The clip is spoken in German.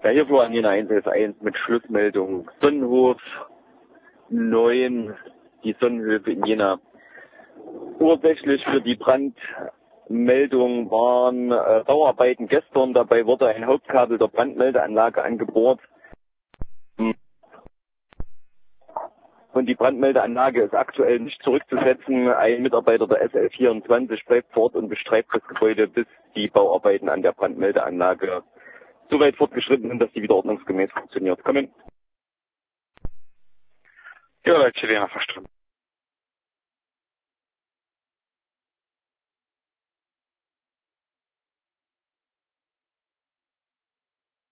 Ja, hier fuhr an Jena 111 mit Schlussmeldung Sonnenhof 9, die Sonnenhöfe in Jena. Ursächlich für die Brandmeldung waren Bauarbeiten gestern. Dabei wurde ein Hauptkabel der Brandmeldeanlage angebohrt. Und die Brandmeldeanlage ist aktuell nicht zurückzusetzen. Ein Mitarbeiter der SL24 bleibt vor Ort und bestreibt das Gebäude, bis die Bauarbeiten an der Brandmeldeanlage so weit fortgeschritten sind, dass die wieder ordnungsgemäß funktioniert. Kommen. Ja, Leute, verstanden.